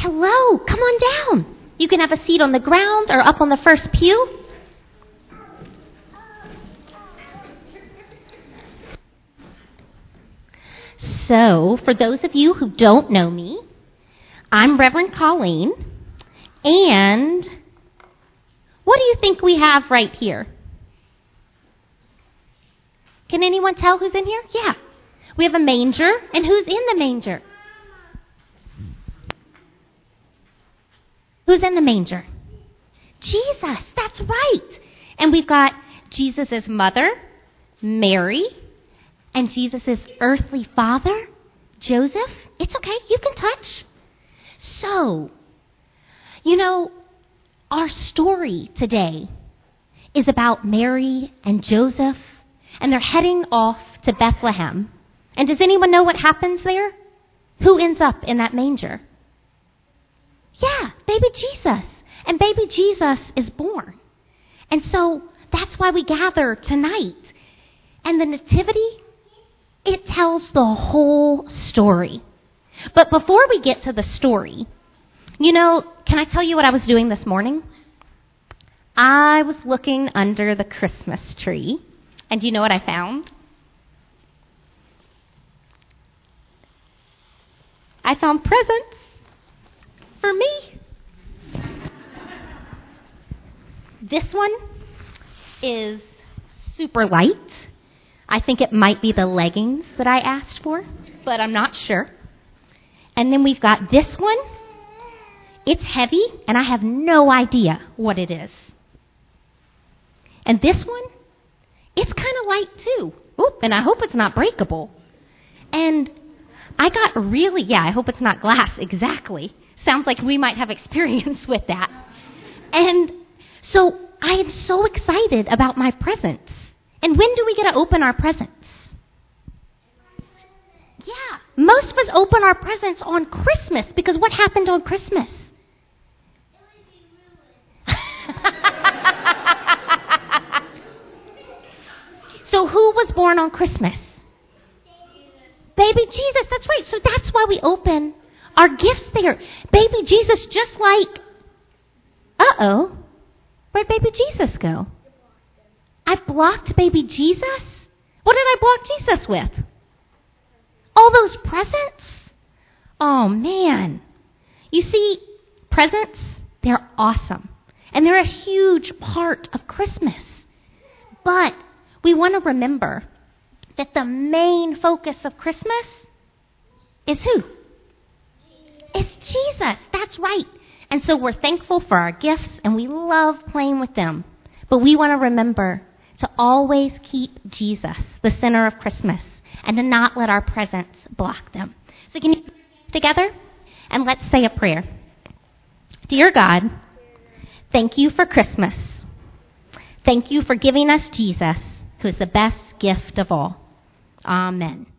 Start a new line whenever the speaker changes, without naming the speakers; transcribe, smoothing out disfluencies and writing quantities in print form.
Hello, come on down. You can have a seat on the ground or up on the first pew. So, for those of you who don't know me, I'm Reverend Colleen, and what do you think we have right here? Can anyone tell who's in here? Yeah. We have a manger, and who's in the manger? Who's in the manger? Jesus, that's right. And we've got Jesus' mother, Mary, and Jesus' earthly father, Joseph. It's okay, you can touch. So, our story today is about Mary and Joseph, and they're heading off to Bethlehem. And does anyone know what happens there? Who ends up in that manger? Yeah, baby Jesus. And baby Jesus is born. And so that's why we gather tonight. And the nativity, it tells the whole story. But before we get to the story, can I tell you what I was doing this morning? I was looking under the Christmas tree. And do you know what I found? I found presents for me. This one is super light. I think it might be the leggings that I asked for, but I'm not sure. And then we've got this one. It's heavy, and I have no idea what it is. And this one, it's kind of light too. Oop, and I hope it's not breakable. And I got I hope it's not glass, exactly. Sounds like we might have experience with that. And so I am so excited about my presents. And when do we get to open our presents? Yeah, most of us open our presents on Christmas, because what happened on Christmas? So who was born on Christmas? Baby Jesus, that's right. So that's why we open our gifts there. Baby Jesus, just like, where'd baby Jesus go? I blocked baby Jesus? What did I block Jesus with? All those presents? Oh, man. You see, presents, they're awesome. And they're a huge part of Christmas. But we want to remember that the main focus of Christmas is who? It's Jesus. That's right. And so we're thankful for our gifts, and we love playing with them. But we want to remember to always keep Jesus the center of Christmas and to not let our presents block them. So can you put your hands together? And let's say a prayer. Dear God, thank you for Christmas. Thank you for giving us Jesus, who is the best gift of all. Amen.